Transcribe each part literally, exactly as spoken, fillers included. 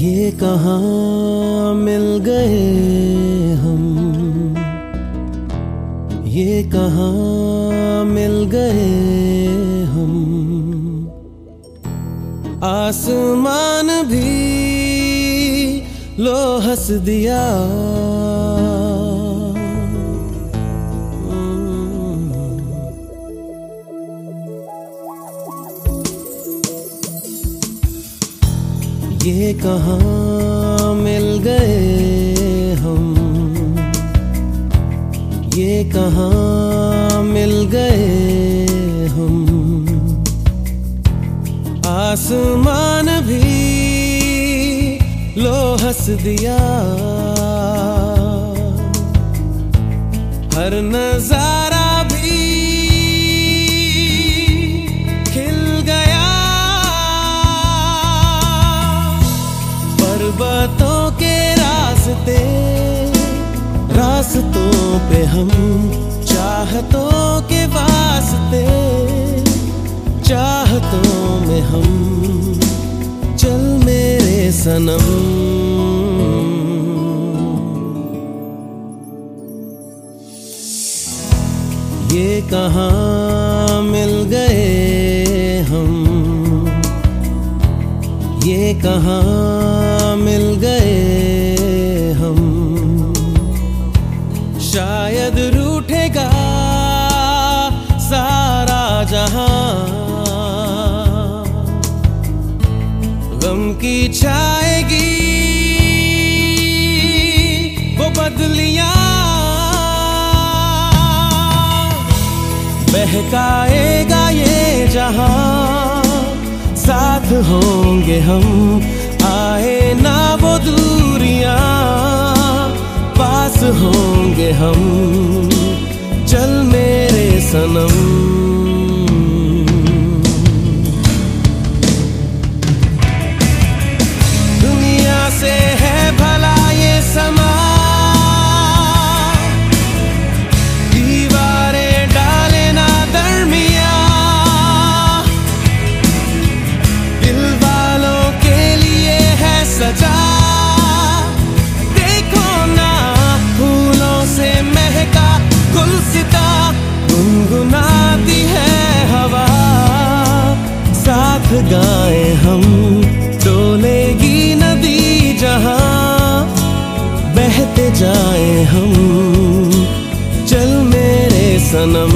ये कहाँ मिल गए हम, ये कहाँ मिल गए हम। आसमान भी लो हंस दिया, ये कहाँ मिल गए हम, ये कहाँ मिल गए हम। आसमान भी लो हंस दिया, हर नजारा भी खिल गया। पर्वतों के रास्ते रास्तों पे हम, चाहतों के वास्ते चाहतों में हम। चल मेरे सनम, ये कहाँ मिल गए हम, ये कहाँ मिल गए हम। शायद रूठेगा सारा जहां, गम की छाएगी वो बदलियां। बहकाएगा ये जहां, साथ होंगे हम। आए ना वो दूरियां, पास होंगे हम। चल मेरे सनम, दुनिया से है भला ये समा, दीवारें डाले ना दरमिया। दिल वालों के लिए है सजा, देखो ना फूलों से महका गुलसिता। गुनगुनाती है हवा, साथ गाए हम। डोलेगी नदी जहां, बहते जाए हम। चल मेरे सनम,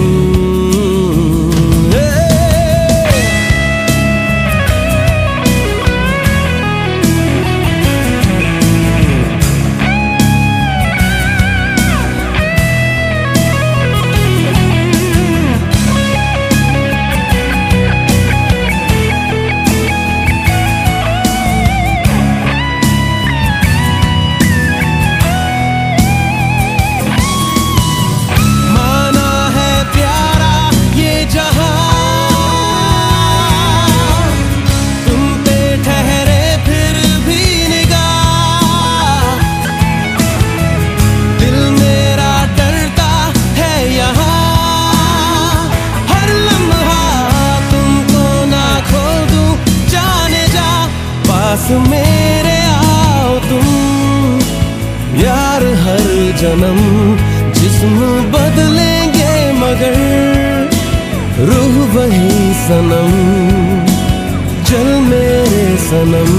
मेरे आओ तुम यार हर जन्म। जिस्म बदलेंगे मगर रूह वही सनम। चल मेरे सनम,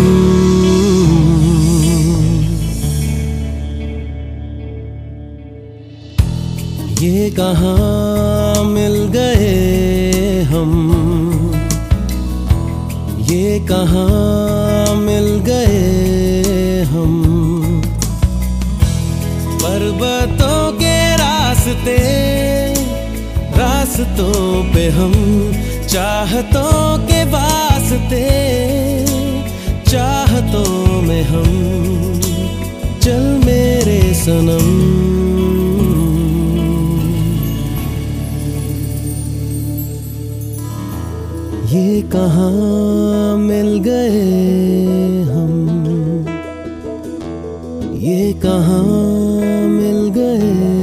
ये कहाँ मिल गए हम, ये कहाँ मिल गए हम। पर्वतों के रास्ते रास्तों पे हम, चाहतों के वास्ते चाहतों में हम। चल मेरे सनम, ये कहाँ मिल गए हम, ये कहाँ मिल गए।